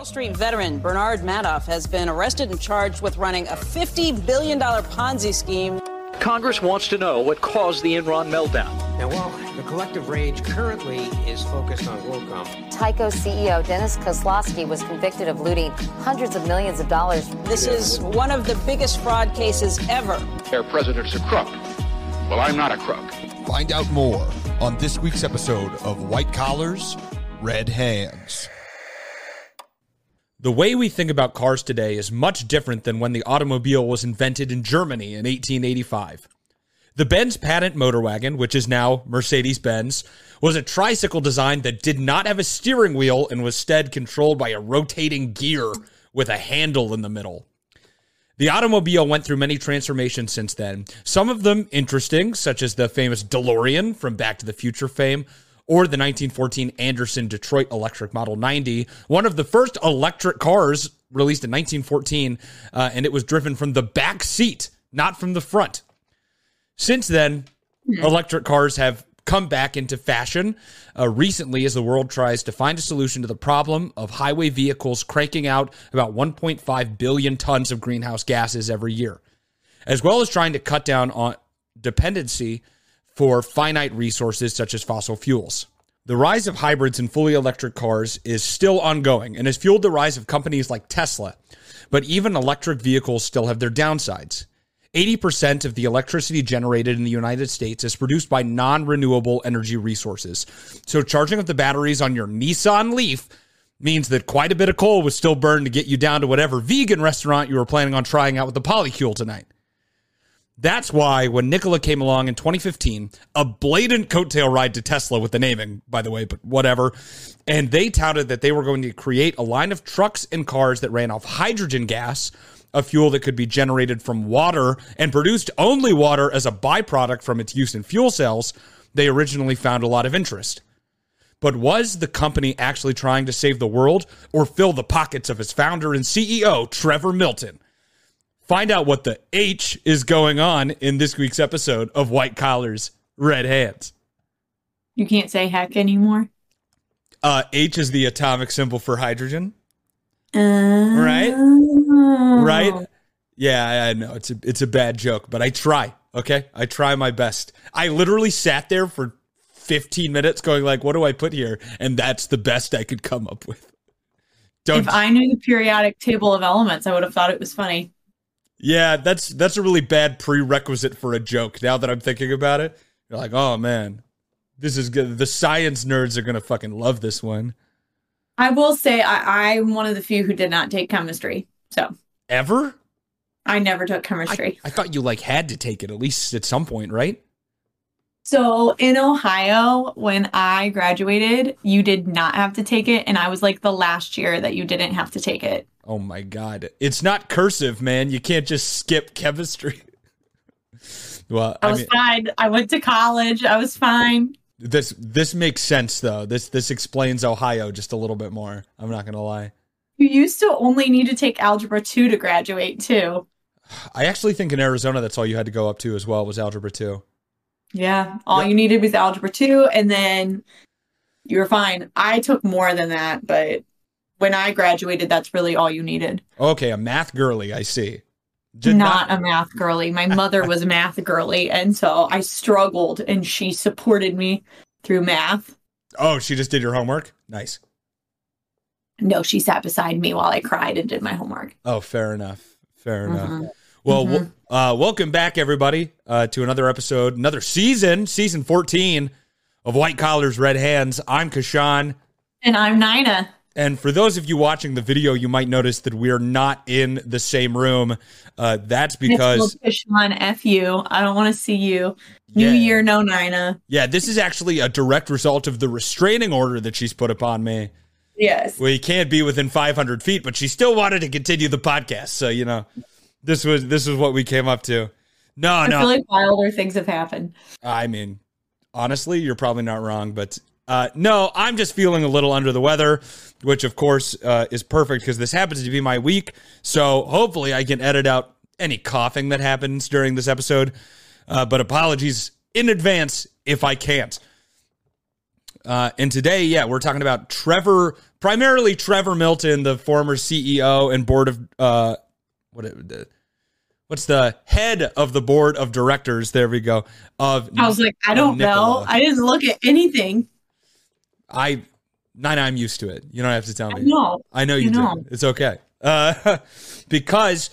Wall Street veteran Bernard Madoff has been arrested and charged with running a $50 billion Ponzi scheme. Congress wants to know what caused the Enron meltdown. Now, while the collective rage currently is focused on WorldCom, Tyco CEO Dennis Kozlowski was convicted of looting hundreds of millions of dollars. This is one of the biggest fraud cases ever. Their president's a crook. Well, I'm not a crook. Find out more on this week's episode of White Collars, Red Hands. The way we think about cars today is much different than when the automobile was invented in Germany in 1885. The Benz patent motor wagon, which is now Mercedes-Benz, was a tricycle design that did not have a steering wheel and was instead controlled by a rotating gear with a handle in the middle. The automobile went through many transformations since then, some of them interesting, such as the famous DeLorean from Back to the Future fame, or the 1914 Anderson Detroit Electric Model 90, one of the first electric cars released in 1914, and it was driven from the back seat, not from the front. Since then, electric cars have come back into fashion recently as the world tries to find a solution to the problem of highway vehicles cranking out about 1.5 billion tons of greenhouse gases every year, as well as trying to cut down on dependency for finite resources such as fossil fuels. The rise of hybrids and fully electric cars is still ongoing and has fueled the rise of companies like Tesla. But even electric vehicles still have their downsides. 80% of the electricity generated in the United States is produced by non-renewable energy resources. So charging up the batteries on your Nissan Leaf means that quite a bit of coal was still burned to get you down to whatever vegan restaurant you were planning on trying out with the polycule tonight. That's why when Nikola came along in 2015, a blatant coattail ride to Tesla with the naming, by the way, but whatever, and they touted that they were going to create a line of trucks and cars that ran off hydrogen gas, a fuel that could be generated from water and produced only water as a byproduct from its use in fuel cells, they originally found a lot of interest. But was the company actually trying to save the world or fill the pockets of its founder and CEO, Trevor Milton? Find out what the H is going on in this week's episode of White Collars, Red Hands. You can't say heck anymore? H is the atomic symbol for hydrogen. Right? Right? Yeah, I know. It's a bad joke, but I try, okay? I try my best. I literally sat there for 15 minutes going like, what do I put here? And that's the best I could come up with. If I knew the periodic table of elements, I would have thought it was funny. Yeah, that's a really bad prerequisite for a joke. Now that I'm thinking about it, you're like, oh man, this is good. The science nerds are going to fucking love this one. I will say I'm one of the few who did not take chemistry. So ever? I never took chemistry. I thought you like had to take it at least at some point, right? So in Ohio, when I graduated, you did not have to take it. And I was like the last year that you didn't have to take it. Oh my God. It's not cursive, man. You can't just skip chemistry. Well, I was fine. I went to college. I was fine. This makes sense though. This explains Ohio just a little bit more. I'm not going to lie. You used to only need to take Algebra 2 to graduate too. I actually think in Arizona, that's all you had to go up to as well was Algebra 2. Yeah. All you needed was Algebra 2 and then you were fine. I took more than that, but when I graduated, that's really all you needed. Okay, a math girly, I see. Not a math girly. My mother was a math girly, and so I struggled, and she supported me through math. Oh, she just did your homework? Nice. No, she sat beside me while I cried and did my homework. Oh, fair enough. Fair enough. Well, welcome back, everybody, to another episode, another season 14 of White Collars, Red Hands. I'm Kashan. And I'm Nina. And for those of you watching the video, you might notice that we're not in the same room. That's because... Kashan, F you. I don't want to see you. New year, no Nina. Yeah, this is actually a direct result of the restraining order that she's put upon me. Yes. We can't be within 500 feet, but she still wanted to continue the podcast. So, you know, this was what we came up to. I feel like wilder things have happened. I mean, honestly, you're probably not wrong, but no, I'm just feeling a little under the weather, which of course is perfect because this happens to be my week. So hopefully I can edit out any coughing that happens during this episode. But apologies in advance if I can't. And today, we're talking about primarily Trevor Milton, the former CEO and board of, what's the head of the board of directors? There we go. I was like, I don't know. I didn't look at anything. I'm used to it. You don't have to tell me. I know you do. It's okay. Because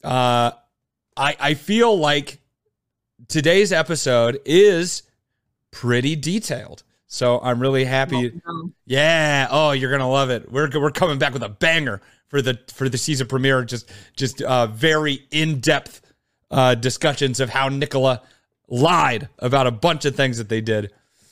I feel like today's episode is pretty detailed. So I'm really happy. Yeah. Oh, you're going to love it. We're coming back with a banger for the season premiere. Just very in-depth discussions of how Nicola lied about a bunch of things that they did.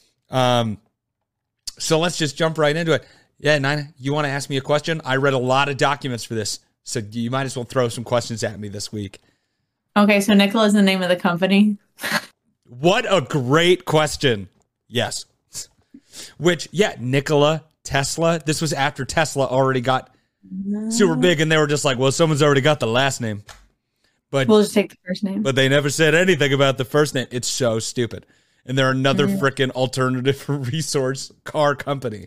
So let's just jump right into it. Yeah, Nina, you want to ask me a question? I read a lot of documents for this, so you might as well throw some questions at me this week. Okay, so Nikola is the name of the company. What a great question. Yes. Which, Nikola Tesla. This was after Tesla already got super big, and they were just like, well, someone's already got the last name. But we'll just take the first name. But they never said anything about the first name. It's so stupid. And they're another freaking alternative resource car company.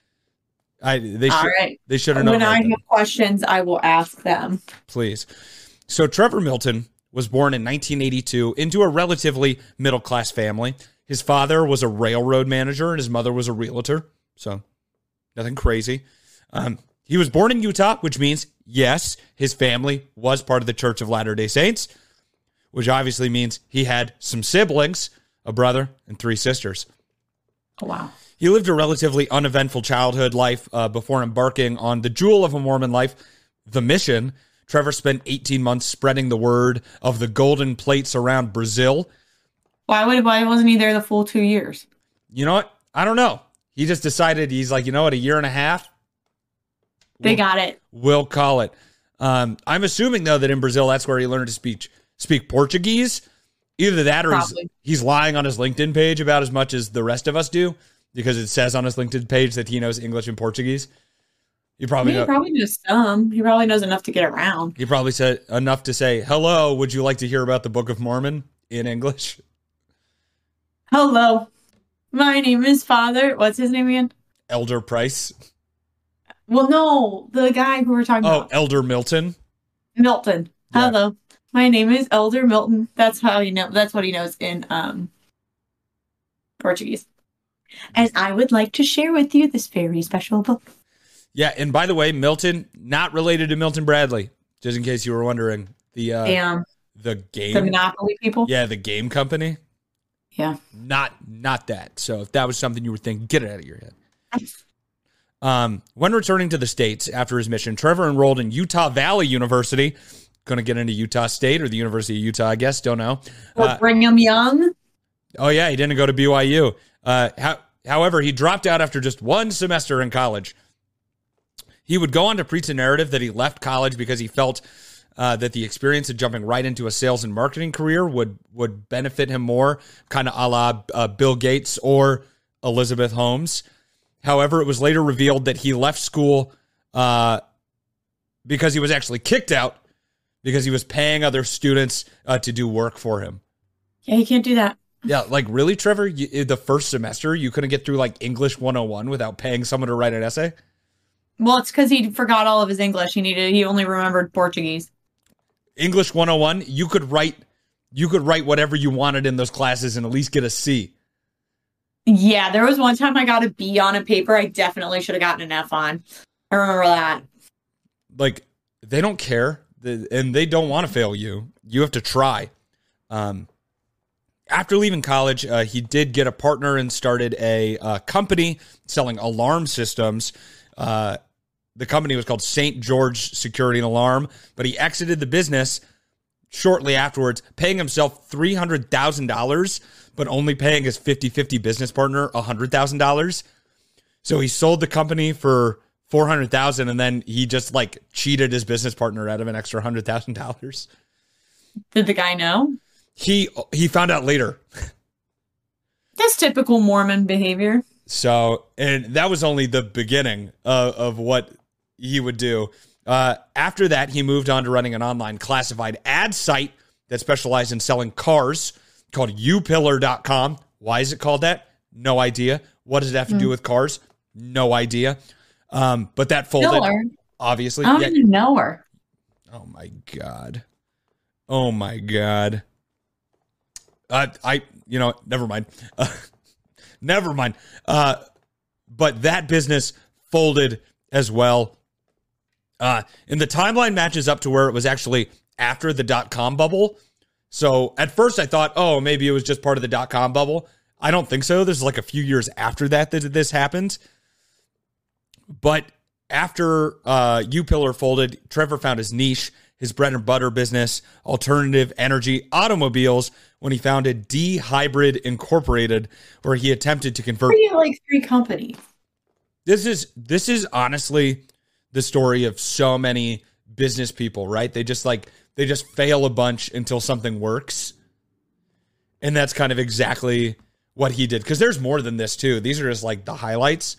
They should have known. When I have questions, I will ask them. Please. So Trevor Milton was born in 1982 into a relatively middle-class family. His father was a railroad manager and his mother was a realtor. So nothing crazy. He was born in Utah, which means, yes, his family was part of the Church of Latter-day Saints, which obviously means he had some siblings, a brother, and 3 sisters. Oh, wow. He lived a relatively uneventful childhood life before embarking on the jewel of a Mormon life, the mission. Trevor spent 18 months spreading the word of the golden plates around Brazil. Why wasn't he there the full 2 years? You know what? I don't know. He just decided, he's like, you know what, a year and a half? Got it. We'll call it. I'm assuming, though, that in Brazil, that's where he learned to speak Portuguese. Either that or he's lying on his LinkedIn page about as much as the rest of us do, because it says on his LinkedIn page that he knows English and Portuguese. He probably knows some. He probably knows enough to get around. He probably said enough to say, hello, would you like to hear about the Book of Mormon in English? Hello, my name is Father. What's his name again? Elder Price. Well, no, the guy who we're talking about. Oh, Elder Milton. Milton. Yeah. Hello, my name is Elder Milton. That's how you know. That's what he knows in Portuguese. And I would like to share with you this very special book. Yeah, and by the way, Milton, not related to Milton Bradley, just in case you were wondering. The game. The Monopoly people? Yeah, the game company. Yeah. Not that. So if that was something you were thinking, get it out of your head. When returning to the States after his mission, Trevor enrolled in Utah Valley University. Going to get into Utah State or the University of Utah, I guess. Don't know. Brigham Young? Oh, yeah, he didn't go to BYU. However, he dropped out after just 1 semester in college. He would go on to preach a narrative that he left college because he felt that the experience of jumping right into a sales and marketing career would benefit him more, kind of a la Bill Gates or Elizabeth Holmes. However, it was later revealed that he left school because he was actually kicked out because he was paying other students to do work for him. Yeah, you can't do that. Yeah, like really, Trevor? The first semester, you couldn't get through like English 101 without paying someone to write an essay? Well, it's because he forgot all of his English. He only remembered Portuguese. English 101, you could write whatever you wanted in those classes and at least get a C. Yeah, there was one time I got a B on a paper I definitely should have gotten an F on. I remember that. Like, they don't care, and they don't want to fail you. You have to try. After leaving college, he did get a partner and started a company selling alarm systems. The company was called St. George Security and Alarm, but he exited the business shortly afterwards, paying himself $300,000, but only paying his 50-50 business partner $100,000. So he sold the company for $400,000, and then he just like cheated his business partner out of an extra $100,000. Did the guy know? He found out later. That's typical Mormon behavior. So, and that was only the beginning of what he would do. After that, he moved on to running an online classified ad site that specialized in selling cars called upillar.com. Why is it called that? No idea. What does it have to do with cars? No idea. But that folded, Know her. obviously. I don't even know her. Oh my God. Oh my God. Never mind. Never mind. But that business folded as well. And the timeline matches up to where it was actually after the dot-com bubble. So at first I thought, oh, maybe it was just part of the dot-com bubble. I don't think so. There's like a few years after that this happened. But after U-Pillar folded, Trevor found his niche, his bread and butter business, alternative energy automobiles, when he founded D-Hybrid Incorporated, where he attempted to convert. We have like 3 companies. This is honestly the story of so many business people, right? They just fail a bunch until something works. And that's kind of exactly what he did. Because there's more than this too. These are just like the highlights.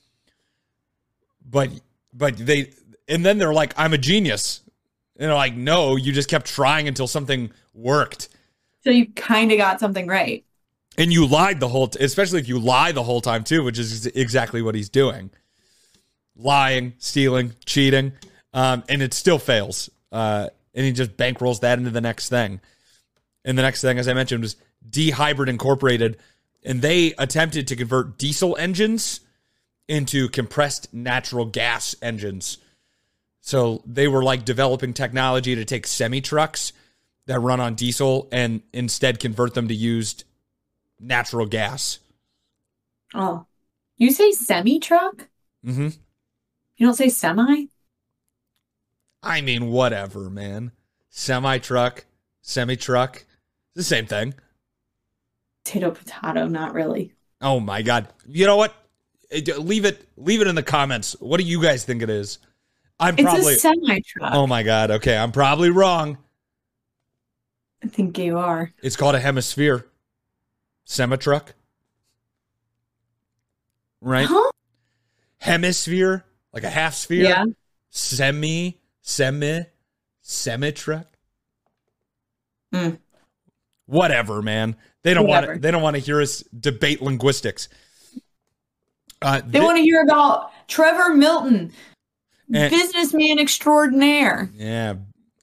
But then they're like, I'm a genius. And they're like, no, you just kept trying until something worked. So you kind of got something right. And you lied the whole especially if you lie the whole time too, which is exactly what he's doing. Lying, stealing, cheating, and it still fails. And he just bankrolls that into the next thing. And the next thing, as I mentioned, was D-Hybrid Incorporated, and they attempted to convert diesel engines into compressed natural gas engines. So they were like developing technology to take semi-trucks that run on diesel and instead convert them to used natural gas. Oh, you say semi-truck? Mm-hmm. You don't say semi? I mean, whatever, man. Semi-truck, semi-truck, the same thing. Potato, not really. Oh my God. You know what? Leave it in the comments. What do you guys think it is? It's a semi-truck. Oh my God. Okay, I'm probably wrong. I think you are. It's called a hemisphere. Semi-truck. Right? Huh? Hemisphere, like a half sphere. Yeah. Semi-truck. Mm. Whatever, man. They don't want to hear us debate linguistics. They want to hear about Trevor Milton, businessman extraordinaire. Yeah.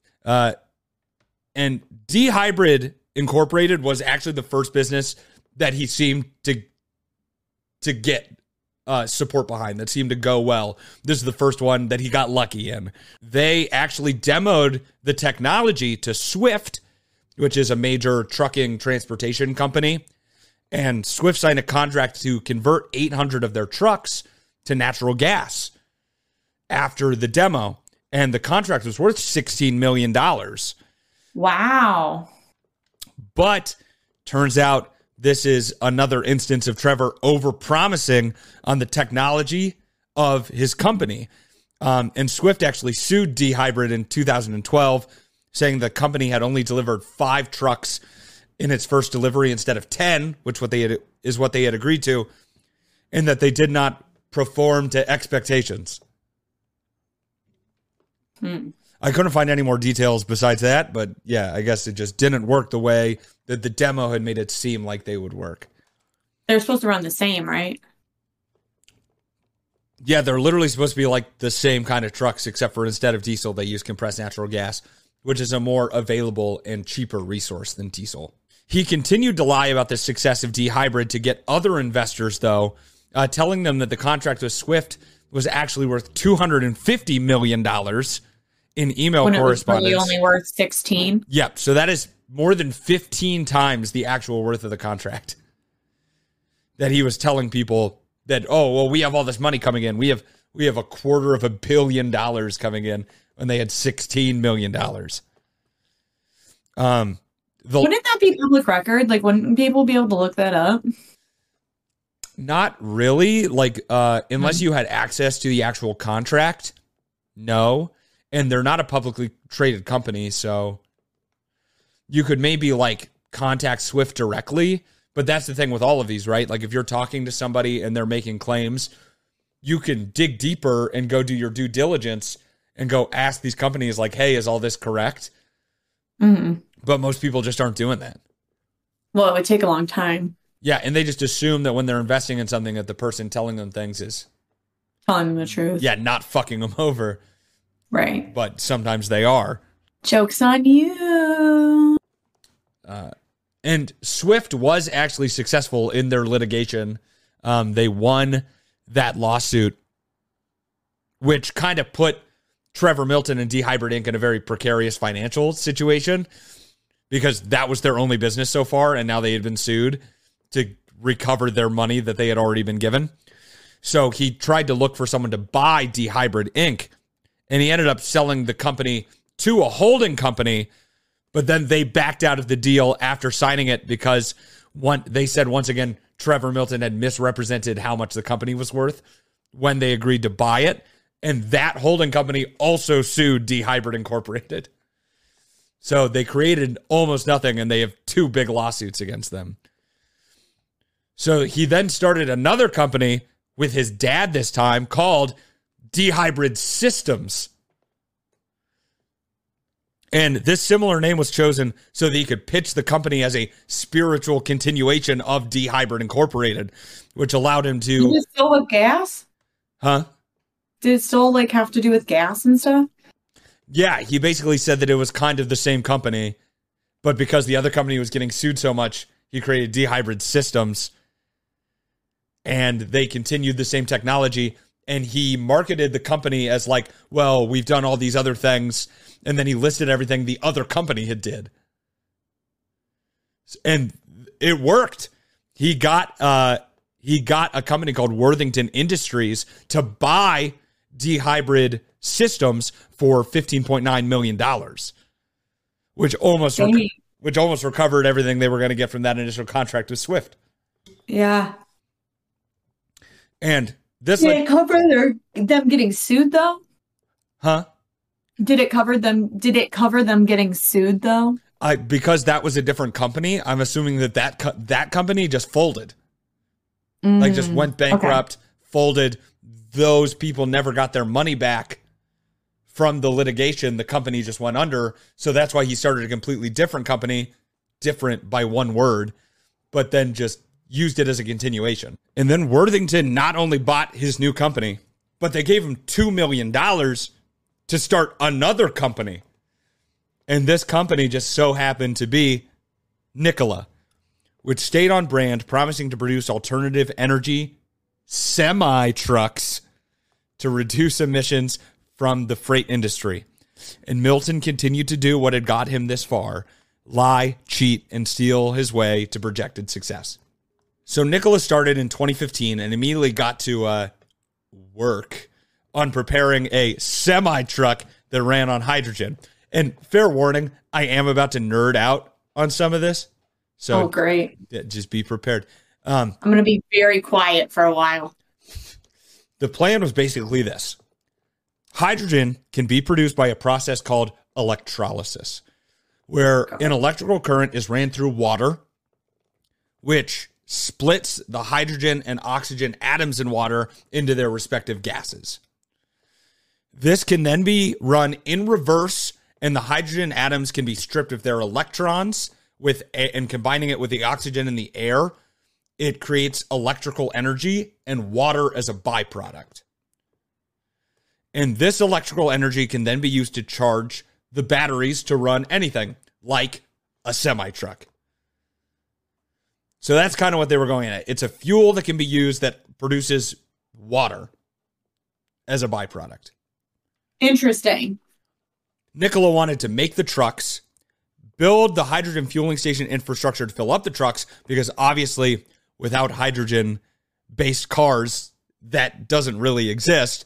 And D-Hybrid Incorporated was actually the first business that he seemed to get support behind, that seemed to go well. This is the first one that he got lucky in. They actually demoed the technology to Swift, which is a major trucking transportation company. And Swift signed a contract to convert 800 of their trucks to natural gas after the demo. And the contract was worth $16 million. Wow. But turns out this is another instance of Trevor overpromising on the technology of his company. And Swift actually sued D-Hybrid in 2012, saying the company had only delivered 5 trucks in its first delivery instead of 10, which is what they had agreed to, and that they did not perform to expectations. I couldn't find any more details besides that, but yeah, I guess it just didn't work the way that the demo had made it seem like they would work. They're supposed to run the same, right? Yeah, they're literally supposed to be like the same kind of trucks, except for instead of diesel, they use compressed natural gas, which is a more available and cheaper resource than diesel. He continued to lie about the success of D-Hybrid to get other investors, though, telling them that the contract with Swift was actually worth $250 million in email correspondence. When it was really only worth 16? Yep, so that is more than 15 times the actual worth of the contract. That he was telling people that, oh, well, we have all this money coming in. We have $250 million coming in, when they had $16 million. Wouldn't that be public record? Like, wouldn't people be able to look that up? Not really. Like, unless you had access to the actual contract, no. And they're not a publicly traded company, so you could maybe, like, contact Swift directly. But that's the thing with all of these, right? Like, if you're talking to somebody and they're making claims, you can dig deeper and go do your due diligence and go ask these companies, like, hey, is all this correct? Mm-hmm. But most people just aren't doing that. Well, it would take a long time. Yeah, and they just assume that when they're investing in something that the person telling them things is Telling them the truth. yeah, not fucking them over. Right. But sometimes they are. Joke's on you. And Swift was actually successful in their litigation. They won that lawsuit, which kind of put Trevor Milton and D-Hybrid Inc. in a very precarious financial situation because that was their only business so far, and now they had been sued to recover their money that they had already been given. So he tried to look for someone to buy D-Hybrid Inc., and he ended up selling the company to a holding company, but then they backed out of the deal after signing it because they said once again Trevor Milton had misrepresented how much the company was worth when they agreed to buy it, and that holding company also sued D-Hybrid Incorporated. So they created almost nothing, and they have 2 big lawsuits against them. So he then started another company with his dad this time called D-Hybrid Systems. And this similar name was chosen so that he could pitch the company as a spiritual continuation of D-Hybrid Incorporated, which allowed him to... Did it still with gas? Huh? Did it still have to do with gas and stuff? Yeah, he basically said that it was kind of the same company, but because the other company was getting sued so much, he created D-Hybrid Systems, and they continued the same technology, and he marketed the company as well, we've done all these other things, and then he listed everything the other company had did. And it worked. He got a company called Worthington Industries to buy D-Hybrid Systems for $15.9 million, which almost recovered everything they were going to get from that initial contract with Swift. Yeah. And this did it cover them getting sued though? Huh? Did it cover them getting sued though? Because that was a different company, I'm assuming that company just folded. Just went bankrupt, folded. Those people never got their money back from the litigation. The company just went under. So that's why he started a completely different company, different by one word, but then just used it as a continuation. And then Worthington not only bought his new company, but they gave him $2 million to start another company. And this company just so happened to be Nikola, which stayed on brand, promising to produce alternative energy semi-trucks to reduce emissions from the freight industry. And Milton continued to do what had got him this far: lie, cheat, and steal his way to projected success. So Nikola started in 2015 and immediately got to work on preparing a semi-truck that ran on hydrogen. And fair warning, I am about to nerd out on some of this. So great. Just be prepared. I'm going to be very quiet for a while. The plan was basically this. Hydrogen can be produced by a process called electrolysis, where an electrical current is ran through water, which splits the hydrogen and oxygen atoms in water into their respective gases. This can then be run in reverse, and the hydrogen atoms can be stripped of their electrons and combining it with the oxygen in the air, it creates electrical energy and water as a byproduct. And this electrical energy can then be used to charge the batteries to run anything, like a semi-truck. So that's kind of what they were going at. It's a fuel that can be used that produces water as a byproduct. Interesting. Nikola wanted to make the trucks, build the hydrogen fueling station infrastructure to fill up the trucks, because obviously without hydrogen-based cars, that doesn't really exist,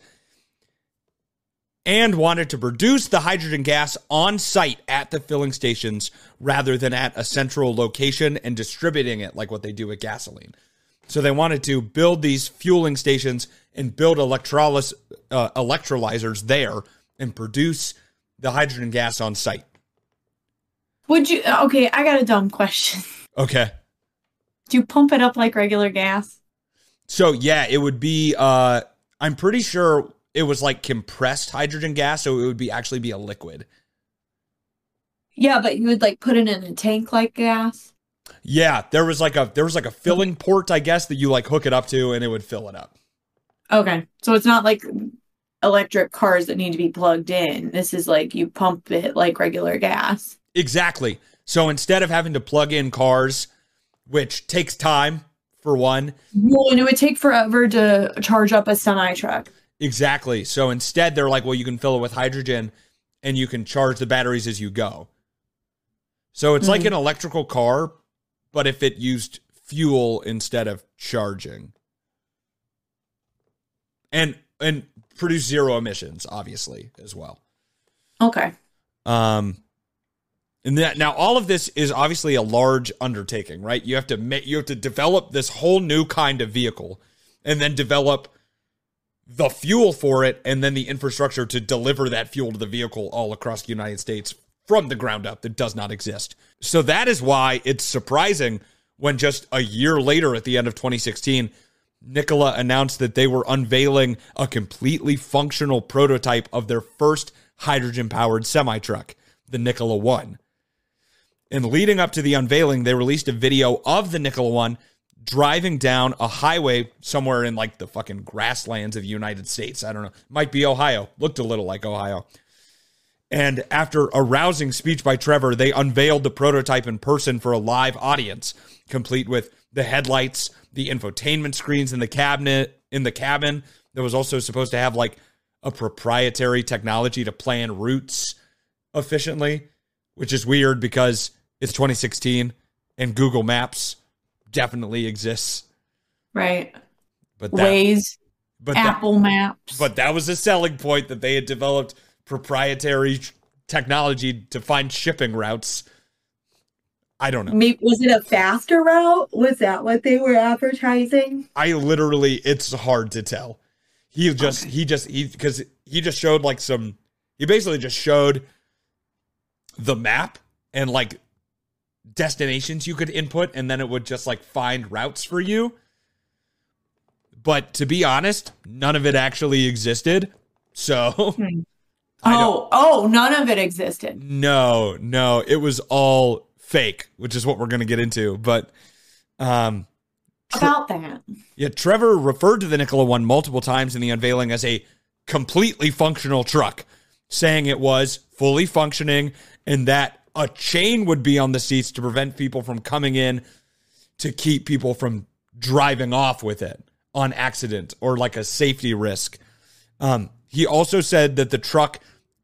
and wanted to produce the hydrogen gas on site at the filling stations rather than at a central location and distributing it like what they do with gasoline. So they wanted to build these fueling stations and build electrolyzers there and produce the hydrogen gas on site. Okay, I got a dumb question. Okay. Do you pump it up like regular gas? So yeah, it would be, I'm pretty sure it was like compressed hydrogen gas, so it would actually be a liquid. Yeah, but you would like put it in a tank like gas? Yeah, there was like a filling port, I guess, that you like hook it up to and it would fill it up. Okay. So it's not like electric cars that need to be plugged in. This is like you pump it like regular gas. Exactly. So instead of having to plug in cars, which takes time for one. Well, and it would take forever to charge up a semi truck. Exactly. So instead they're like, well, you can fill it with hydrogen and you can charge the batteries as you go. So it's like an electrical car, but if it used fuel instead of charging. And produce zero emissions, obviously, as well. Okay. And now all of this is obviously a large undertaking, right? You have to develop this whole new kind of vehicle and then develop the fuel for it and then the infrastructure to deliver that fuel to the vehicle all across the United States from the ground up that does not exist. So that is why it's surprising when just a year later at the end of 2016, Nikola announced that they were unveiling a completely functional prototype of their first hydrogen-powered semi-truck, the Nikola One. And leading up to the unveiling, they released a video of the Nikola One driving down a highway somewhere in like the fucking grasslands of the United States. I don't know. Might be Ohio. Looked a little like Ohio. And after a rousing speech by Trevor, they unveiled the prototype in person for a live audience, complete with the headlights, the infotainment screens in the cabin that was also supposed to have like a proprietary technology to plan routes efficiently, which is weird because it's 2016 and Google Maps definitely exists. Right. But Waze, Apple Maps. But that was a selling point that they had developed proprietary technology to find shipping routes. I don't know. Maybe, was it a faster route? Was that what they were advertising? It's hard to tell. He basically just showed the map and like destinations you could input, and then it would just like find routes for you. But to be honest, none of it actually existed. So none of it existed. No, it was all fake, which is what we're going to get into. But about that. Yeah, Trevor referred to the Nikola One multiple times in the unveiling as a completely functional truck, saying it was fully functioning and that a chain would be on the seats to prevent people from coming in to keep people from driving off with it on accident or like a safety risk. He also said that the truck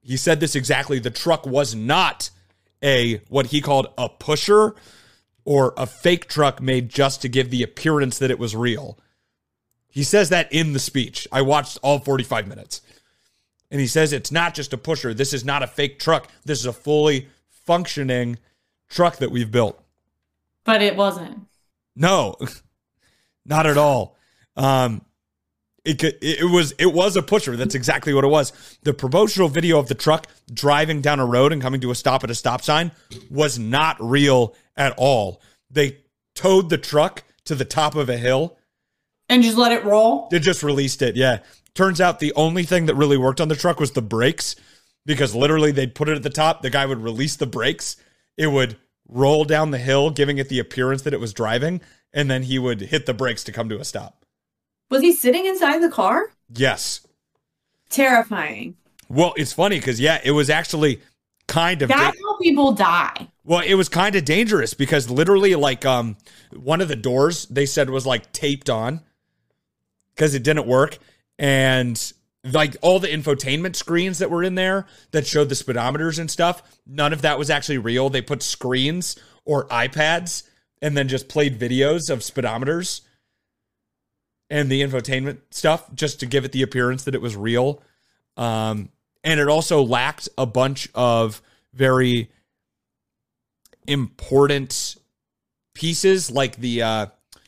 was not what he called a pusher or a fake truck made just to give the appearance that it was real. He says that in the speech. I watched all 45 minutes. And he says it's not just a pusher. This is not a fake truck. This is a fully functioning truck that we've built. But it wasn't. No, not at all. It was a pusher. That's exactly what it was. The promotional video of the truck driving down a road and coming to a stop at a stop sign was not real at all. They towed the truck to the top of a hill. And just let it roll? They just released it, yeah. Turns out the only thing that really worked on the truck was the brakes, because literally they'd put it at the top, the guy would release the brakes, it would roll down the hill, giving it the appearance that it was driving, and then he would hit the brakes to come to a stop. Was he sitting inside the car? Yes. Terrifying. Well, it's funny because, yeah, it was actually kind of... That's how people die. Well, it was kind of dangerous because literally, like, one of the doors, they said was, like, taped on because it didn't work. And, like, all the infotainment screens that were in there that showed the speedometers and stuff, none of that was actually real. They put screens or iPads and then just played videos of speedometers and the infotainment stuff just to give it the appearance that it was real. And it also lacked a bunch of very important pieces, like the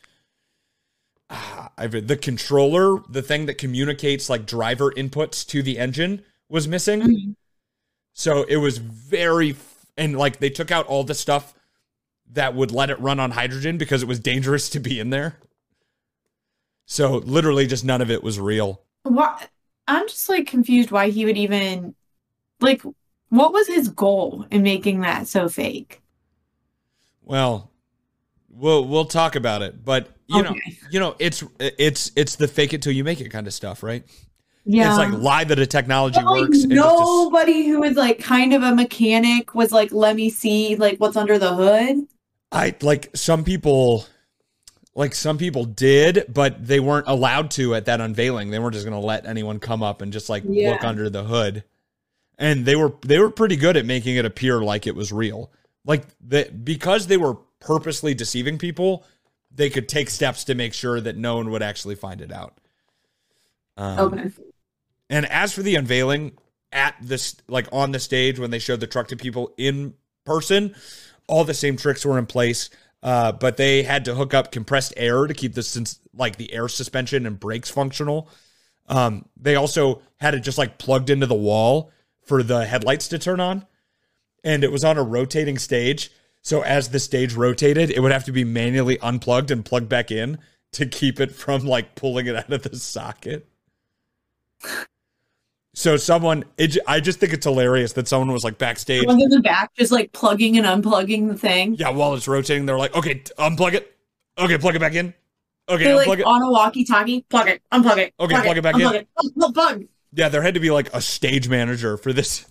controller, the thing that communicates like driver inputs to the engine, was missing. Mm-hmm. So it was and like they took out all the stuff that would let it run on hydrogen because it was dangerous to be in there. So literally just none of it was real. What? I'm just like confused why he would even, like, what was his goal in making that so fake? Well, We'll talk about it, but you know, it's the fake it till you make it kind of stuff, right? Yeah. It's like lie that a technology But, like, works. and nobody who was like kind of a mechanic was like, let me see like what's under the hood. Some people did, but they weren't allowed to at that unveiling. They weren't just going to let anyone come up and just look under the hood. And they were pretty good at making it appear like it was real. Because they were purposely deceiving people, they could take steps to make sure that no one would actually find it out. Okay. And as for the unveiling at this, on the stage when they showed the truck to people in person, all the same tricks were in place, but they had to hook up compressed air to keep the air suspension and brakes functional. They also had it just plugged into the wall for the headlights to turn on, and it was on a rotating stage. So as the stage rotated, it would have to be manually unplugged and plugged back in to keep it from pulling it out of the socket. So I just think it's hilarious that someone was backstage. Someone in the back just plugging and unplugging the thing. Yeah, while it's rotating, they're like, okay, unplug it. Okay, plug it back in. Okay, they're unplug it. On a walkie-talkie, plug it, unplug it. Okay, plug it back in. Unplug. Yeah, there had to be a stage manager for this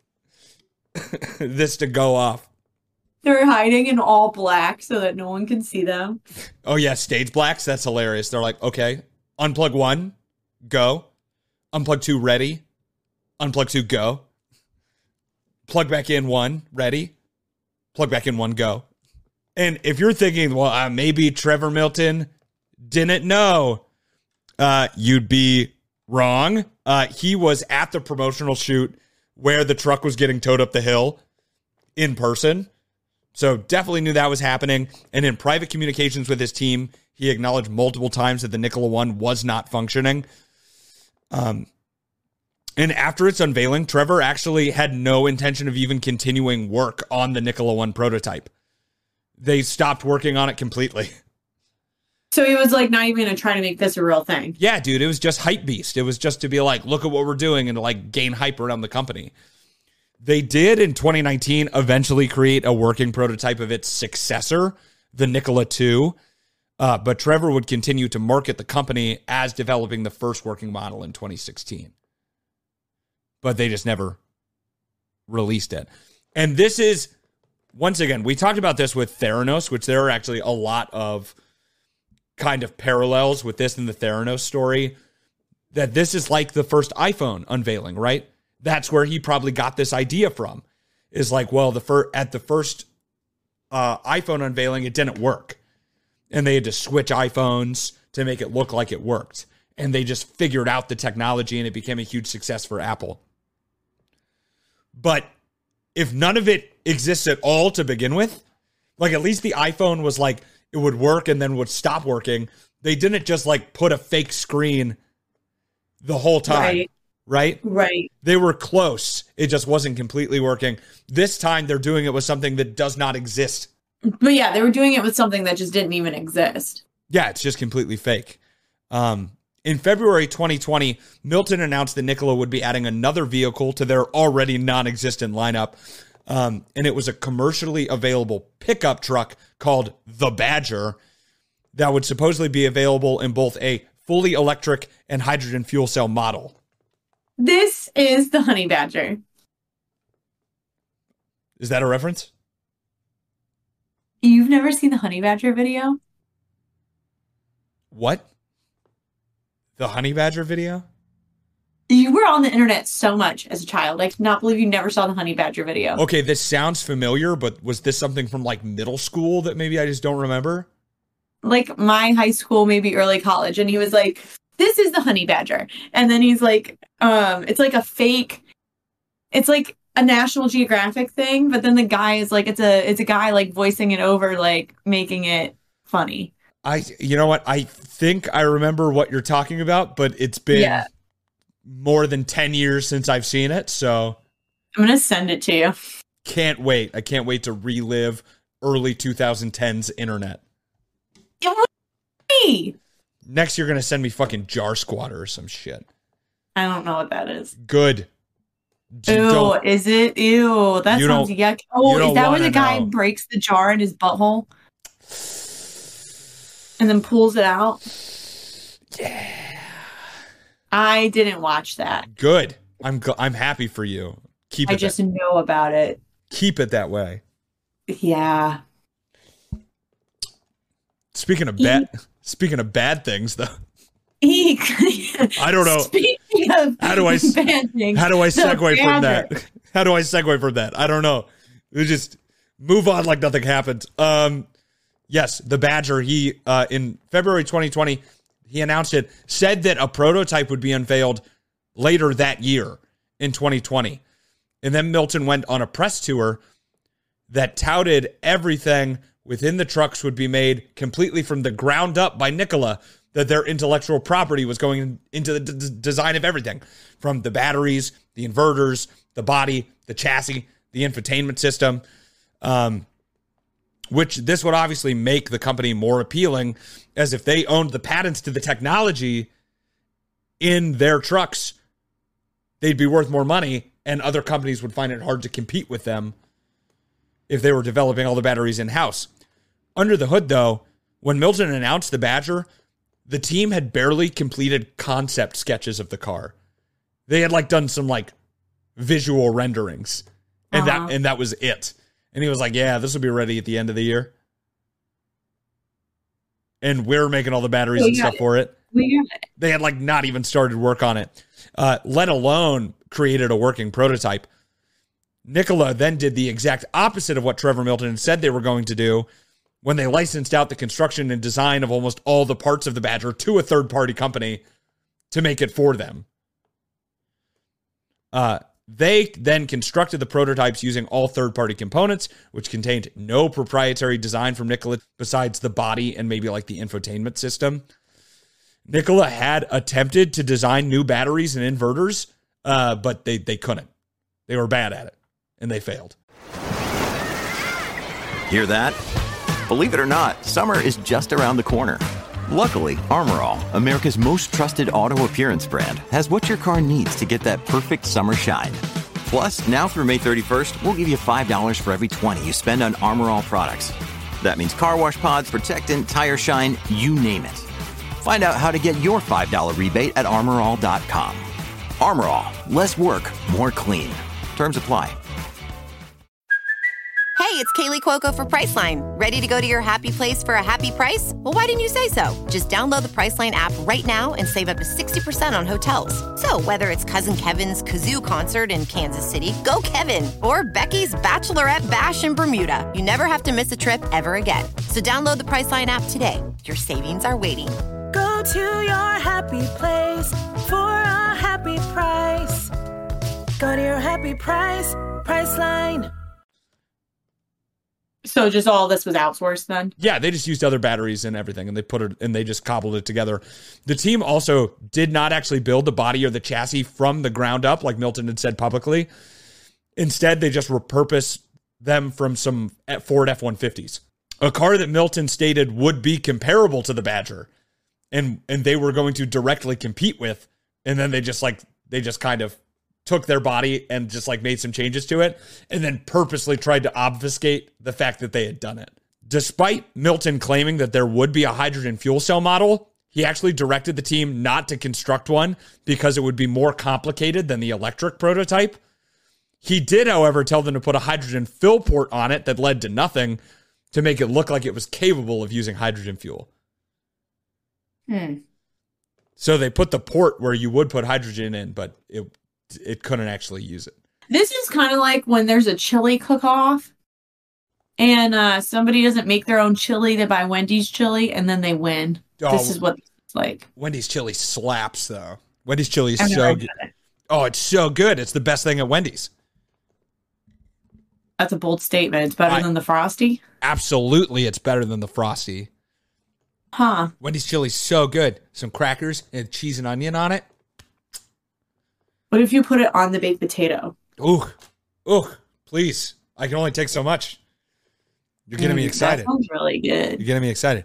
this to go off. They're hiding in all black so that no one can see them. Oh yeah, stage blacks. That's hilarious. They're like, okay, unplug 1, go. Unplug 2, ready. Unplug 2, go. Plug back in 1, ready. Plug back in 1, go. And if you're thinking, well, maybe Trevor Milton didn't know, you'd be wrong. He was at the promotional shoot where the truck was getting towed up the hill in person. So definitely knew that was happening. And in private communications with his team, he acknowledged multiple times that the Nikola One was not functioning. And after its unveiling, Trevor actually had no intention of even continuing work on the Nikola One prototype. They stopped working on it completely. So he was not even going to try to make this a real thing. Yeah, dude, it was just hype beast. It was just to be look at what we're doing and to gain hype around the company. They did in 2019 eventually create a working prototype of its successor, the Nikola 2. But Trevor would continue to market the company as developing the first working model in 2016. But they just never released it. And this is, once again, we talked about this with Theranos, which there are actually a lot of kind of parallels with this and the Theranos story, that this is like the first iPhone unveiling, right? That's where he probably got this idea from. Is well, at the first iPhone unveiling, it didn't work. And they had to switch iPhones to make it look like it worked. And they just figured out the technology and it became a huge success for Apple. But if none of it exists at all to begin with, at least the iPhone was it would work and then would stop working. They didn't just put a fake screen the whole time. Right? Right. They were close. It just wasn't completely working. This time they're doing it with something that does not exist. But yeah, they were doing it with something that just didn't even exist. Yeah, it's just completely fake. In February 2020, Milton announced that Nikola would be adding another vehicle to their already non-existent lineup. And it was a commercially available pickup truck called the Badger that would supposedly be available in both a fully electric and hydrogen fuel cell model. This is the Honey Badger. Is that a reference? You've never seen the Honey Badger video? What? The Honey Badger video? You were on the internet so much as a child. I cannot believe you never saw the Honey Badger video. Okay, this sounds familiar, but was this something from middle school that maybe I just don't remember? My high school, maybe early college. And he was this is the Honey Badger. And then he's it's a fake, it's a National Geographic thing, but then the guy is it's a guy voicing it over, making it funny. You know what? I think I remember what you're talking about, but it's been more than 10 years since I've seen it, so I'm going to send it to you. Can't wait. I can't wait to relive early 2010s internet. It would be. Next, you're going to send me fucking Jar Squatter or some shit. I don't know what that is. Good. Ew, is it? Ew, that sounds yuck. Oh, is that where the guy breaks the jar in his butthole? and then pulls it out. Yeah. I didn't watch that. Good. I'm happy for you. Keep it. I just know about it. Keep it that way. Yeah. Speaking of bad things, though. I don't know. Speaking of How do I bad things, segue from that? How do I segue from that? I don't know. We just move on like nothing happened. Yes, the Badger. He in February 2020, he announced it. Said that a prototype would be unveiled later that year in 2020, and then Milton went on a press tour that touted everything within the trucks would be made completely from the ground up by Nikola. That their intellectual property was going into the design of everything, from the batteries, the inverters, the body, the chassis, the infotainment system, which this would obviously make the company more appealing, as if they owned the patents to the technology in their trucks, they'd be worth more money, and other companies would find it hard to compete with them if they were developing all the batteries in-house. Under the hood, though, when Milton announced the Badger, the team had barely completed concept sketches of the car. They had done some visual renderings, and that was it. And he was like, "Yeah, this will be ready at the end of the year." And we're making all the batteries and stuff for it. They had not even started work on it, let alone created a working prototype. Nikola then did the exact opposite of what Trevor Milton said they were going to do, when they licensed out the construction and design of almost all the parts of the Badger to a third-party company to make it for them. They then constructed the prototypes using all third-party components, which contained no proprietary design from Nikola besides the body and maybe the infotainment system. Nikola had attempted to design new batteries and inverters, but they couldn't. They were bad at it, and they failed. Hear that? Believe it or not, summer is just around the corner. Luckily, Armor All, America's most trusted auto appearance brand, has what your car needs to get that perfect summer shine. Plus, now through May 31st, we'll give you $5 for every $20 you spend on Armor All products. That means car wash pods, protectant, tire shine, you name it. Find out how to get your $5 rebate at armorall.com. Armor All, less work, more clean. Terms apply. Hey, it's Kaylee Cuoco for Priceline. Ready to go to your happy place for a happy price? Well, why didn't you say so? Just download the Priceline app right now and save up to 60% on hotels. So whether it's Cousin Kevin's Kazoo Concert in Kansas City, go Kevin, or Becky's Bachelorette Bash in Bermuda, you never have to miss a trip ever again. So download the Priceline app today. Your savings are waiting. Go to your happy place for a happy price. Go to your happy price, Priceline. So just all this was outsourced then? Yeah, they just used other batteries and everything, and they just cobbled it together. The team also did not actually build the body or the chassis from the ground up, like Milton had said publicly. Instead, they just repurposed them from some Ford F-150s, a car that Milton stated would be comparable to the Badger, and they were going to directly compete with. And then they just kind of took their body and just made some changes to it, and then purposely tried to obfuscate the fact that they had done it. Despite Milton claiming that there would be a hydrogen fuel cell model, he actually directed the team not to construct one because it would be more complicated than the electric prototype. He did, however, tell them to put a hydrogen fill port on it that led to nothing, to make it look like it was capable of using hydrogen fuel. So they put the port where you would put hydrogen in, but it couldn't actually use it. This is kind of like when there's a chili cook-off and somebody doesn't make their own chili, they buy Wendy's chili, and then they win. This is what it's like. Wendy's chili slaps, though. Wendy's chili is so good. Oh, it's so good. It's the best thing at Wendy's. That's a bold statement. It's better than the Frosty? Absolutely, it's better than the Frosty. Huh. Wendy's chili's so good. Some crackers and cheese and onion on it. What if you put it on the baked potato? Ooh, please. I can only take so much. You're getting me excited. That sounds really good. You're getting me excited.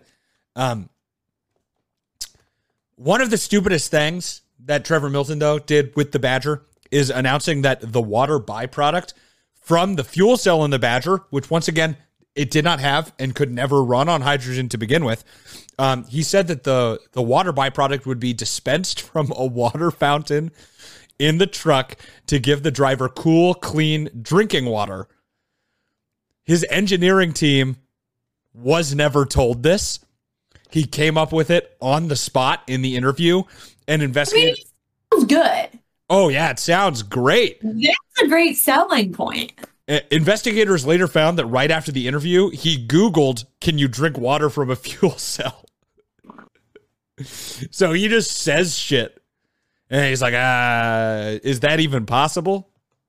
One of the stupidest things that Trevor Milton, though, did with the Badger is announcing that the water byproduct from the fuel cell in the Badger, which once again it did not have and could never run on hydrogen to begin with. He said that the water byproduct would be dispensed from a water fountain in the truck to give the driver cool, clean drinking water. His engineering team was never told this. He came up with it on the spot in the interview and investigated. It sounds good. Oh, yeah, it sounds great. That's a great selling point. Investigators later found that right after the interview, he Googled, can you drink water from a fuel cell? So he just says shit. And he's like, is that even possible?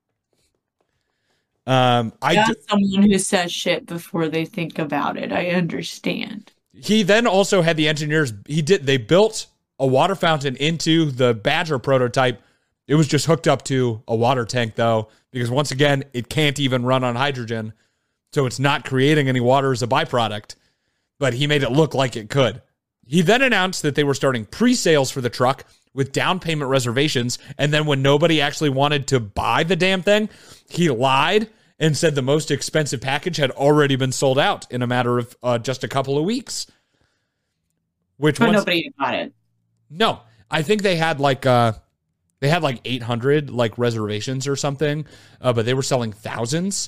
Someone who says shit before they think about it. I understand. He then also had the engineers, they built a water fountain into the Badger prototype. It was just hooked up to a water tank, though, because once again, it can't even run on hydrogen. So it's not creating any water as a byproduct, but he made it look like it could. He then announced that they were starting pre-sales for the truck with down payment reservations. And then when nobody actually wanted to buy the damn thing, he lied and said the most expensive package had already been sold out in a matter of just a couple of weeks. But nobody bought it. No, I think they had like 800 like reservations or something, but they were selling thousands.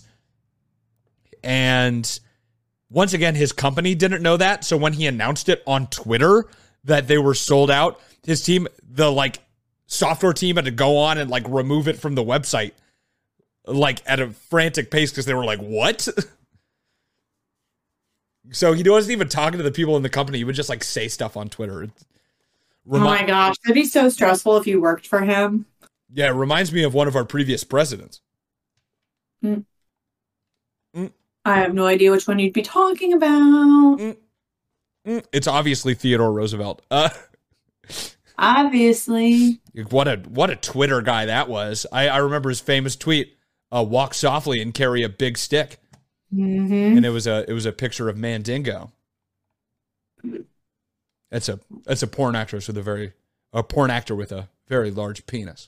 And once again, his company didn't know that. So when he announced it on Twitter that they were sold out, his team, the like software team, had to go on and like remove it from the website, like at a frantic pace, because they were like, what? So he wasn't even talking to the people in the company. He would just like say stuff on Twitter. Oh my gosh, that'd be so stressful if you worked for him. Yeah, it reminds me of one of our previous presidents. I have no idea which one you'd be talking about. It's obviously Theodore Roosevelt. Obviously. What a Twitter guy that was. I remember his famous tweet, walk softly and carry a big stick. Mm-hmm. And it was a picture of Mandingo. That's a porn actress with a porn actor with a very large penis.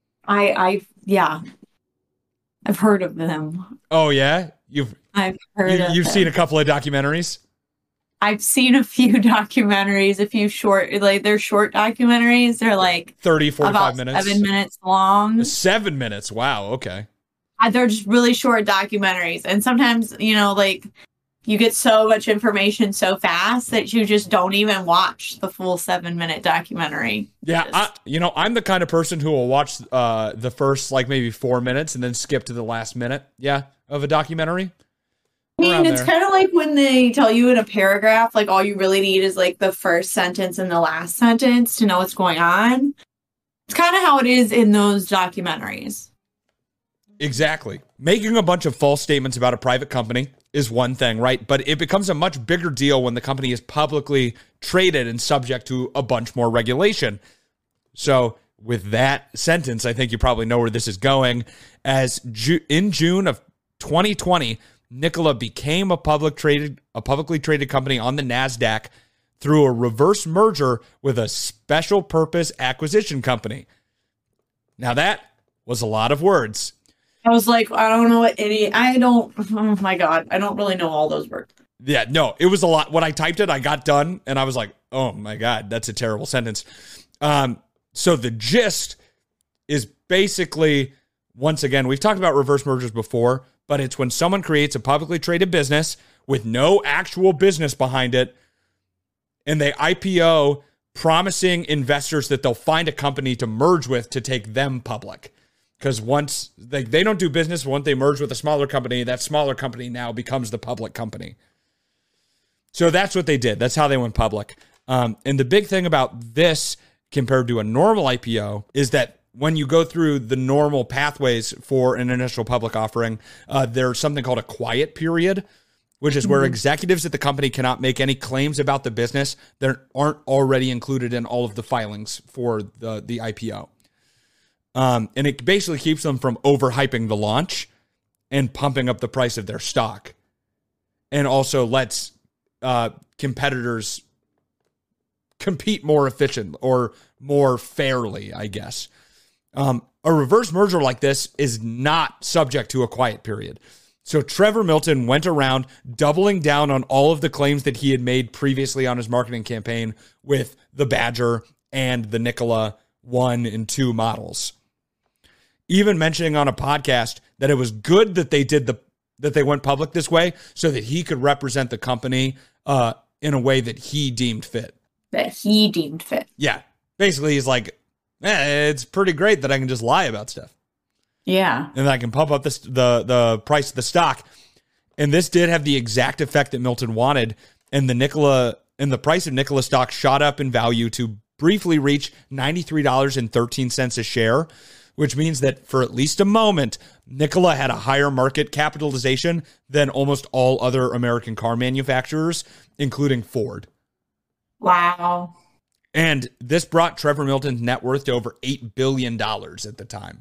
Yeah. I've heard of them. Oh yeah? You've seen a couple of documentaries? I've seen a few documentaries, a few short, like they're short documentaries. They're like 30, 45 about minutes. 7 minutes long. 7 minutes. Wow. Okay. They're just really short documentaries. And sometimes, like you get so much information so fast that you just don't even watch the full 7-minute documentary. Yeah. I'm the kind of person who will watch the first like maybe 4 minutes and then skip to the last minute. Yeah. Of a documentary. I mean, it's kind of like when they tell you in a paragraph, like all you really need is like the first sentence and the last sentence to know what's going on. It's kind of how it is in those documentaries. Exactly. Making a bunch of false statements about a private company is one thing, right? But it becomes a much bigger deal when the company is publicly traded and subject to a bunch more regulation. So with that sentence, I think you probably know where this is going. As in June of 2020, Nikola became a publicly traded company on the NASDAQ through a reverse merger with a special purpose acquisition company. Now that was a lot of words. I was like, I don't know oh my God, I don't really know all those words. Yeah, no, it was a lot. When I typed it, I got done and I was like, oh my God, that's a terrible sentence. So the gist is basically, once again, we've talked about reverse mergers before, but it's when someone creates a publicly traded business with no actual business behind it, and they IPO promising investors that they'll find a company to merge with to take them public. Because once they don't do business, once they merge with a smaller company, that smaller company now becomes the public company. So that's what they did. That's how they went public. And the big thing about this compared to a normal IPO is that when you go through the normal pathways for an initial public offering, there's something called a quiet period, which is where executives at the company cannot make any claims about the business that aren't already included in all of the filings for the IPO. And it basically keeps them from overhyping the launch and pumping up the price of their stock. And also lets competitors compete more efficient or more fairly, I guess. A reverse merger like this is not subject to a quiet period. So Trevor Milton went around doubling down on all of the claims that he had made previously on his marketing campaign with the Badger and the Nikola 1 and 2 models. Even mentioning on a podcast that it was good that they went public this way so that he could represent the company in a way that he deemed fit. Yeah. Basically, he's like, it's pretty great that I can just lie about stuff. Yeah. And I can pump up the price of the stock. And this did have the exact effect that Milton wanted. And the price of Nikola stock shot up in value to briefly reach $93.13 a share, which means that for at least a moment, Nikola had a higher market capitalization than almost all other American car manufacturers, including Ford. Wow. And this brought Trevor Milton's net worth to over $8 billion at the time.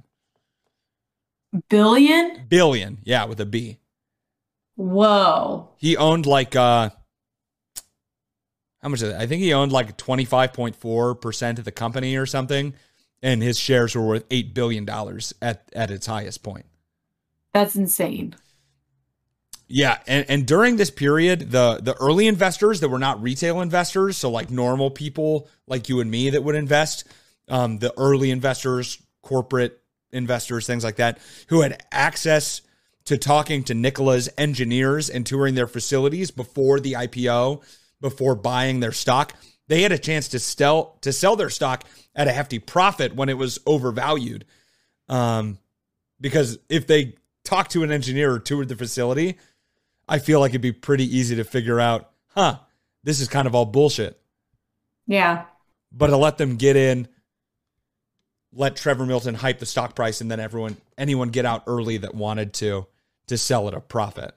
Billion? Billion, yeah, with a B. Whoa. He owned like, how much is it? I think he owned like 25.4% of the company or something, and his shares were worth $8 billion at its highest point. That's insane. Yeah, and during this period, the early investors that were not retail investors, so like normal people like you and me that would invest, the early investors, corporate investors, things like that, who had access to talking to Nikola's engineers and touring their facilities before the IPO, before buying their stock, they had a chance to sell their stock at a hefty profit when it was overvalued. Because if they talked to an engineer or toured the facility, I feel like it'd be pretty easy to figure out, this is kind of all bullshit. Yeah. But to let them get in, let Trevor Milton hype the stock price, and then anyone get out early that wanted to sell at a profit.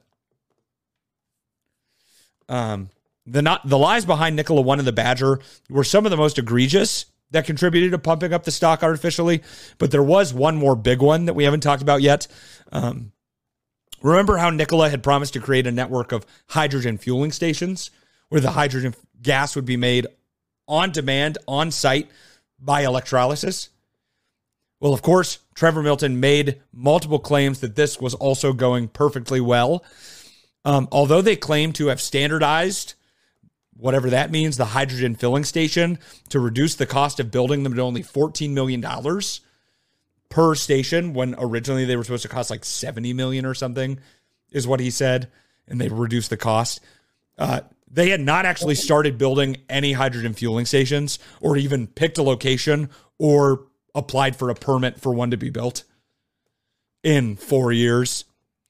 The lies behind Nikola 1 and the Badger were some of the most egregious that contributed to pumping up the stock artificially, but there was one more big one that we haven't talked about yet. Remember how Nikola had promised to create a network of hydrogen fueling stations where the hydrogen gas would be made on demand, on site by electrolysis? Well, of course, Trevor Milton made multiple claims that this was also going perfectly well. Although they claim to have standardized, whatever that means, the hydrogen filling station to reduce the cost of building them to only $14 million per station, when originally they were supposed to cost like $70 million or something, is what he said, and they reduced the cost. They had not actually started building any hydrogen fueling stations or even picked a location or applied for a permit for one to be built in 4 years.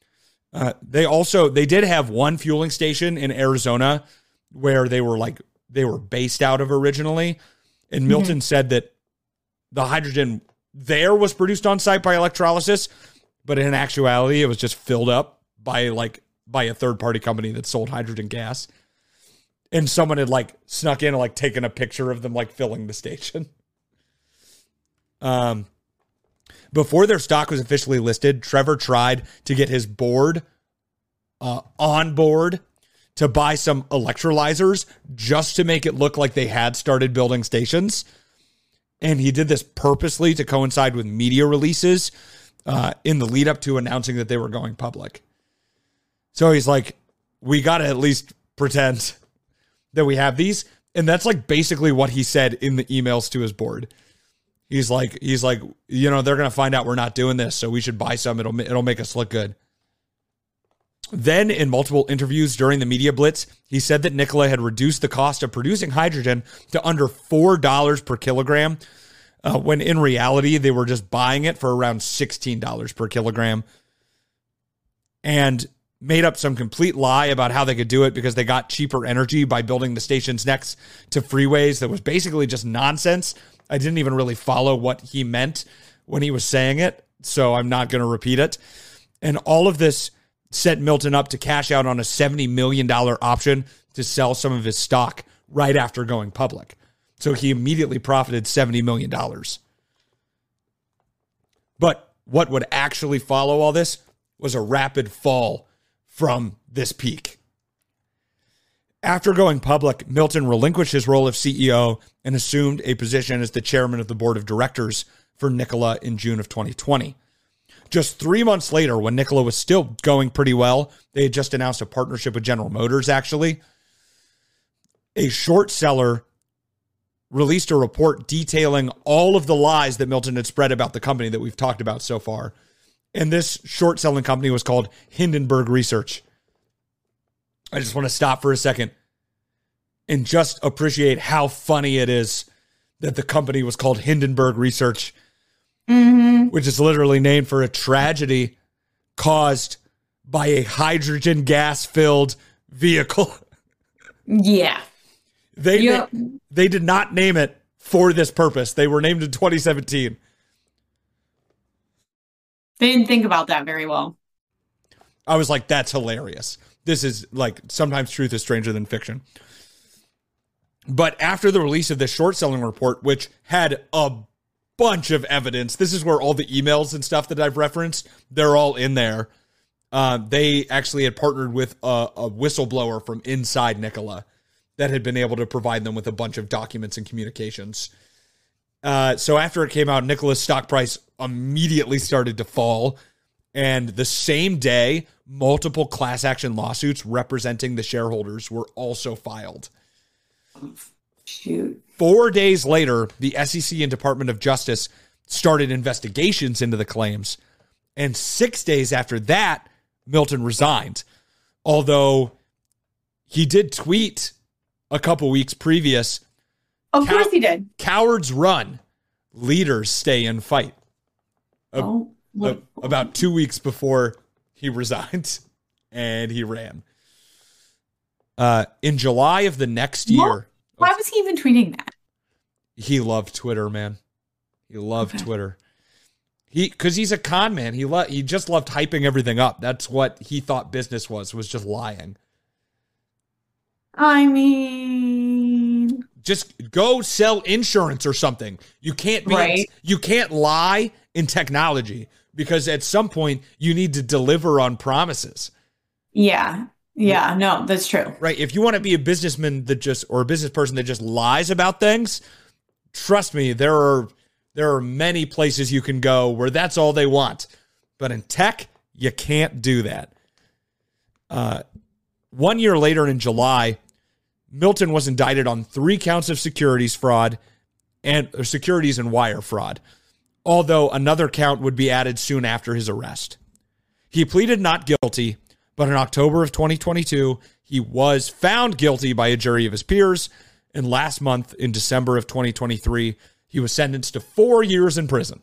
They did have one fueling station in Arizona where they were based out of originally. And Milton said that the hydrogen there was produced on site by electrolysis, but in actuality, it was just filled up by a third party company that sold hydrogen gas. And someone had snuck in and taken a picture of them filling the station. Before their stock was officially listed, Trevor tried to get his board on board to buy some electrolyzers just to make it look like they had started building stations. And he did this purposely to coincide with media releases in the lead up to announcing that they were going public. So he's like, we got to at least pretend that we have these. And that's basically what he said in the emails to his board. He's like, they're going to find out we're not doing this, so we should buy some. It'll make us look good. Then in multiple interviews during the media blitz, he said that Nikola had reduced the cost of producing hydrogen to under $4 per kilogram, when in reality, they were just buying it for around $16 per kilogram, and made up some complete lie about how they could do it because they got cheaper energy by building the stations next to freeways. That was basically just nonsense. I didn't even really follow what he meant when he was saying it, so I'm not going to repeat it. And all of this set Milton up to cash out on a $70 million option to sell some of his stock right after going public. So he immediately profited $70 million. But what would actually follow all this was a rapid fall from this peak. After going public, Milton relinquished his role of CEO and assumed a position as the chairman of the board of directors for Nikola in June of 2020. Just 3 months later, when Nikola was still going pretty well, they had just announced a partnership with General Motors, actually. A short seller released a report detailing all of the lies that Milton had spread about the company that we've talked about so far. And this short selling company was called Hindenburg Research. I just want to stop for a second and just appreciate how funny it is that the company was called Hindenburg Research, which is literally named for a tragedy caused by a hydrogen gas-filled vehicle. Yeah. They did not name it for this purpose. They were named in 2017. They didn't think about that very well. I was like, that's hilarious. This is like, sometimes truth is stranger than fiction. But after the release of this short selling report, which had a bunch of evidence, this is where all the emails and stuff that I've referenced, they're all in there. They actually had partnered with a whistleblower from inside Nikola that had been able to provide them with a bunch of documents and communications. So after it came out, Nikola's stock price immediately started to fall. And the same day, multiple class action lawsuits representing the shareholders were also filed. Shoot. 4 days later, the SEC and Department of Justice started investigations into the claims. And 6 days after that, Milton resigned. Although he did tweet a couple weeks previous. Of course he did. Cowards run, leaders stay and fight. About 2 weeks before he resigned, and he ran. In July of the next year. Why was he even tweeting that? He loved Twitter, man. He loved Twitter. Because he's a con man. He just loved hyping everything up. That's what he thought business was just lying. I mean, just go sell insurance or something. You can't you can't lie in technology, because at some point you need to deliver on promises. Yeah. Yeah, no, that's true. Right. If you want to be a businessman or a business person that just lies about things, trust me, there are many places you can go where that's all they want. But in tech, you can't do that. 1 year later, in July, Milton was indicted on 3 counts of securities fraud or securities and wire fraud, although another count would be added soon after his arrest. He pleaded not guilty, but in October of 2022, he was found guilty by a jury of his peers, and last month, in December of 2023, he was sentenced to 4 years in prison,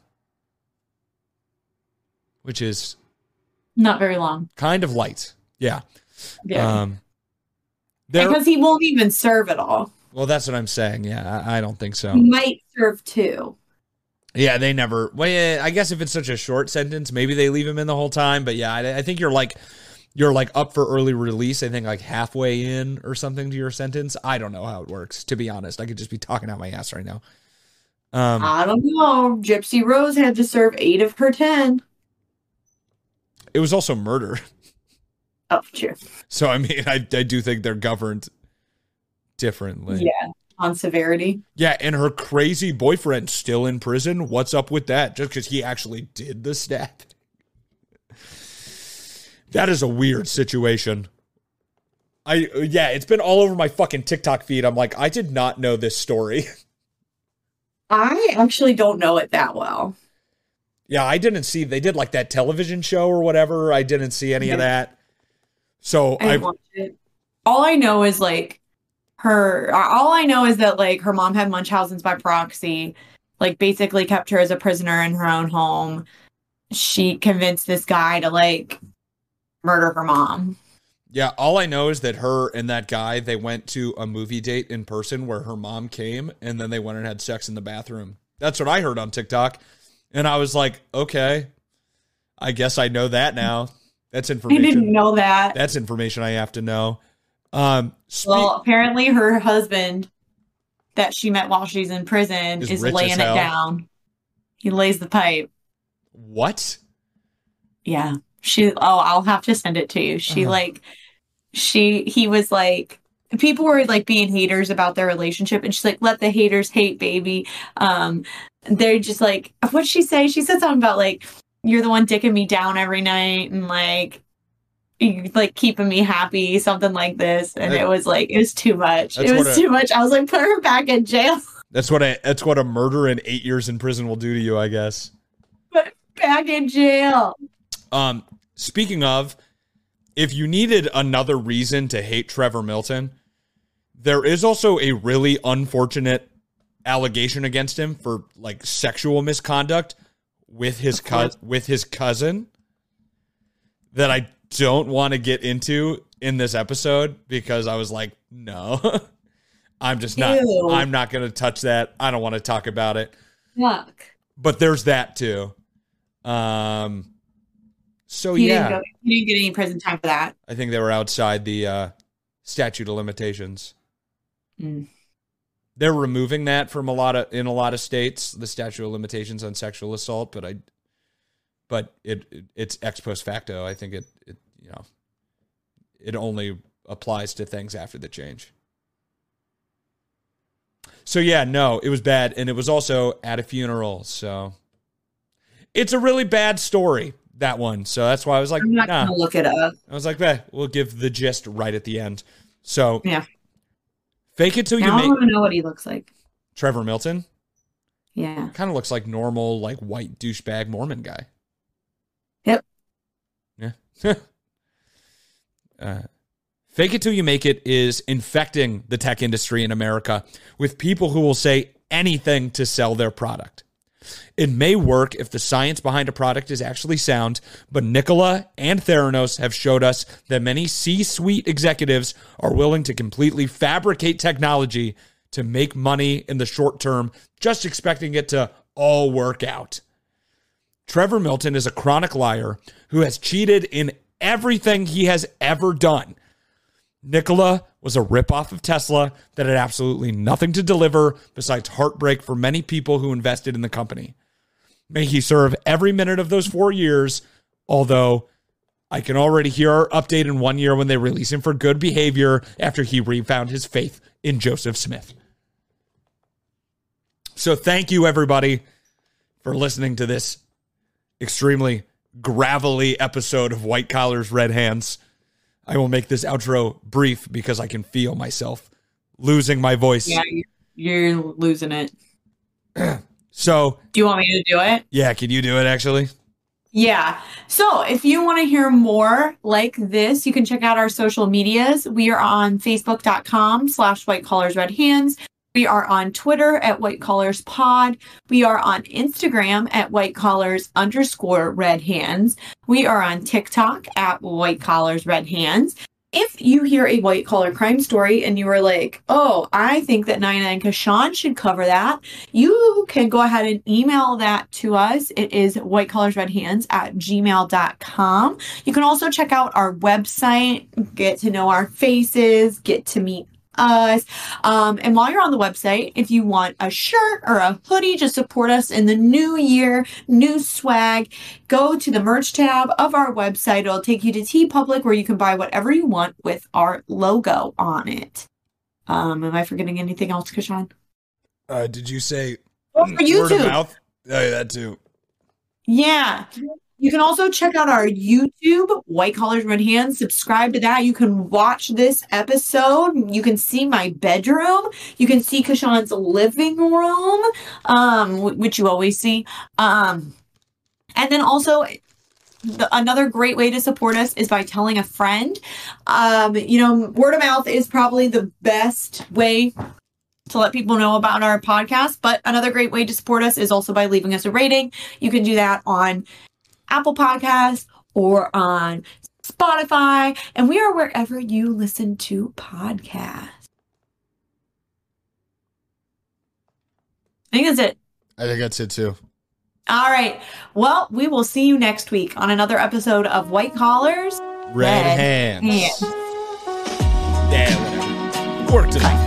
which is not very long. Kind of light. Yeah. Yeah. Because he won't even serve it all. Well, that's what I'm saying. Yeah, I don't think so. He might serve 2. Yeah, they never. Well, yeah, I guess if it's such a short sentence, maybe they leave him in the whole time. But yeah, I think you're up for early release. I think like halfway in or something to your sentence. I don't know how it works, to be honest. I could just be talking out my ass right now. I don't know. Gypsy Rose had to serve 8 of her 10. It was also murder. Oh, true. So, I mean, I do think they're governed differently. Yeah, on severity. Yeah, and her crazy boyfriend still in prison. What's up with that? Just because he actually did the stat. That is a weird situation. It's been all over my fucking TikTok feed. I'm like, I did not know this story. I actually don't know it that well. Yeah, I didn't see. They did like that television show or whatever. I didn't see any of that. So I watched it. All I know is like all I know is that like her mom had Munchausen's by proxy, like basically kept her as a prisoner in her own home. She convinced this guy to like murder her mom. Yeah, all I know is that her and that guy, they went to a movie date in person where her mom came, and then they went and had sex in the bathroom. That's what I heard on TikTok. And I was like, okay, I guess I know that now. That's information. I didn't know that. That's information I have to know. Well, apparently her husband that she met while she's in prison is laying it down. He lays the pipe. What? Yeah. I'll have to send it to you. He was like, people were like being haters about their relationship, and she's like, let the haters hate, baby. They're just like, what'd she say? She said something about like, you're the one dicking me down every night and like you like keeping me happy, something like this. And it was too much. It was too much. I was like, put her back in jail. That's what a murder and 8 years in prison will do to you, I guess. Put back in jail. Speaking of, if you needed another reason to hate Trevor Milton, there is also a really unfortunate allegation against him for like sexual misconduct with his cousin that I don't want to get into in this episode because I was like, no, I'm not going to touch that. I don't want to talk about it. Yuck. But there's that too. So you didn't get any prison time for that. I think they were outside the statute of limitations. Mm. They're removing that from in a lot of states, the statute of limitations on sexual assault, but it's ex post facto. I think it only applies to things after the change. So yeah, no, it was bad, and it was also at a funeral. So it's a really bad story, that one. So that's why I was like, I'm not gonna look it up. I was like, we'll give the gist right at the end. So yeah. Fake it till you I make. don't even know what he looks like. Trevor Milton? Yeah. Kind of looks like normal, like white douchebag Mormon guy. Yep. Yeah. Fake it till you make it is infecting the tech industry in America with people who will say anything to sell their product. It may work if the science behind a product is actually sound, but Nikola and Theranos have showed us that many C-suite executives are willing to completely fabricate technology to make money in the short term, just expecting it to all work out. Trevor Milton is a chronic liar who has cheated in everything he has ever done. Nikola was a ripoff of Tesla that had absolutely nothing to deliver besides heartbreak for many people who invested in the company. May he serve every minute of those 4 years, although I can already hear our update in 1 year when they release him for good behavior after he refound his faith in Joseph Smith. So thank you, everybody, for listening to this extremely gravelly episode of White Collars, Red Hands. I will make this outro brief because I can feel myself losing my voice. Yeah, you're losing it. So, do you want me to do it? Yeah, can you do it actually? Yeah. So if you want to hear more like this, you can check out our social medias. We are on facebook.com/whitecollarsredhands. We are on Twitter at whitecollarspod. We are on Instagram at whitecollars_redhands. We are on TikTok at whitecollarsredhands. If you hear a white collar crime story and you are like, oh, I think that Nina and Kashawn should cover that, you can go ahead and email that to us. It is whitecollarsredhands@gmail.com. You can also check out our website, get to know our faces, get to meet us. And while you're on the website, if you want a shirt or a hoodie to support us in the new year, new swag, go to the merch tab of our website. It'll take you to TeePublic where you can buy whatever you want with our logo on it. Am I forgetting anything else, Kashawn? Did you say for YouTube? Word of mouth? Oh, yeah, that too. Yeah. You can also check out our YouTube, White Collars, Red Hands. Subscribe to that. You can watch this episode. You can see my bedroom. You can see Kashawn's living room, which you always see. And then also, another great way to support us is by telling a friend. Word of mouth is probably the best way to let people know about our podcast. But another great way to support us is also by leaving us a rating. You can do that on Apple Podcasts or on Spotify, and we are wherever you listen to podcasts. I think that's it. I think that's it too. All right. Well, we will see you next week on another episode of White Collars, Red Hands. Hands. Yeah, whatever. Work tonight.